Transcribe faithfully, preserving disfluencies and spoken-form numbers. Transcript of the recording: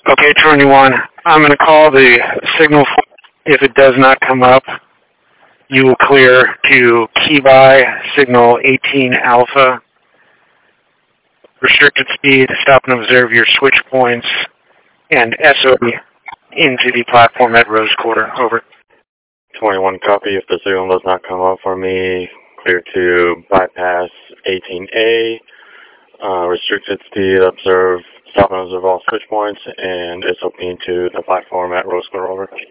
Okay, twenty-one. I'm going to call the signal. If it does not come up, you will clear to key by signal eighteen alpha. Restricted speed, stop and observe your switch points, and S O B into the platform at Rose Quarter. Over. twenty-one, copy. If the signal does not come up for me, clear to bypass eighteen A. Uh, restricted speed, observe, stop and observe all switch points, and S O P into the platform at Rose Quarter. Over.